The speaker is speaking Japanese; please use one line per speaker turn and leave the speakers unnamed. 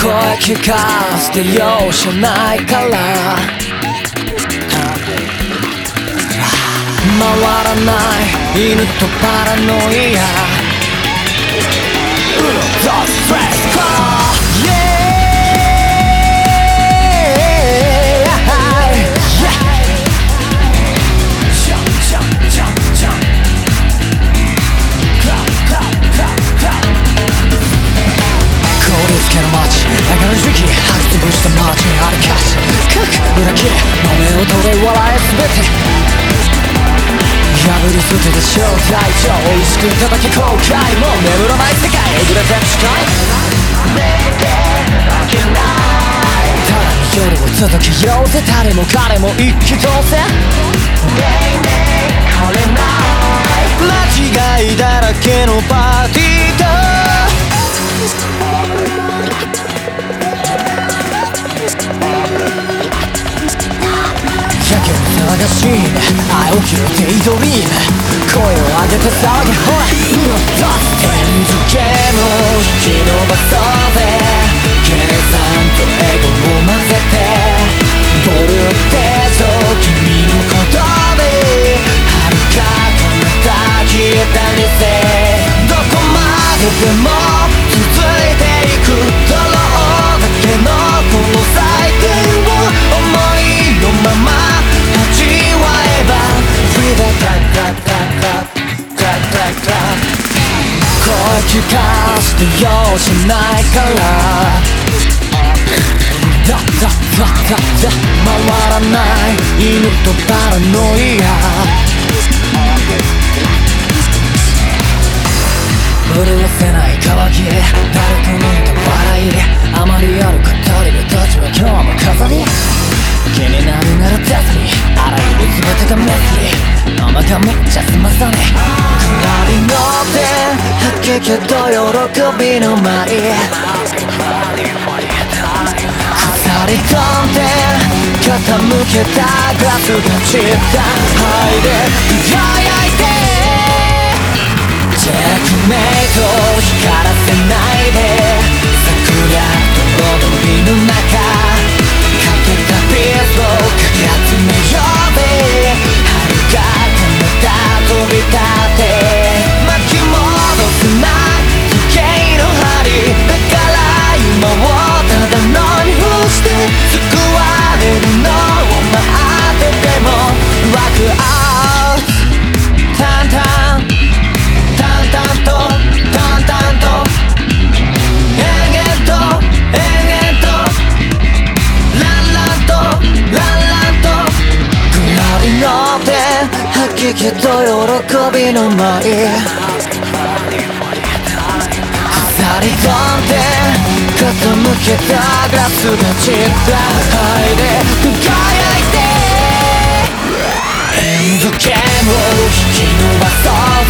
声聞かせて容赦ないから回らない犬とパラノイアザ・ストレスコー、yeah!裏切れ豆を取れ笑えすべて破り捨てた正体上美味しくいただけ後悔もう眠らない世界えぐれて視界ただに夜を続けようぜ誰も彼も一気通せ間違いだらけのパーティーだ騒がしいね愛を切るデイドリーム声を上げて騒げほらエンドゲームを引き伸ばそうぜ計算とエゴを混ぜてボルテージを君のことで遥か彼方消えたりせどこまででも続いていくだろうだけのこの最低を思いのまま味わえば声聞かせて容赦ないから回らない犬とパラノイア潤せない渇き誰かのと笑いあまりある語り部たちは今日も飾り気になるなら出ずにあらゆる全てがメスリー甘がめっちゃ済まさね下り乗って吐き気と喜びの舞腐り飛んで傾けたグラスが散った灰で輝いてチェックメイトを光らせないで桜と踊りの中かけたビーズをかき集めようぜ遥か彼方飛び立って巻き戻せない時計の針だから今をただのに付して救われるのを待っててもワクアウト淡々吐き気と喜びの舞腐り飛んで傾けたグラスが散った灰で輝いてエンドゲームを引き伸ばそう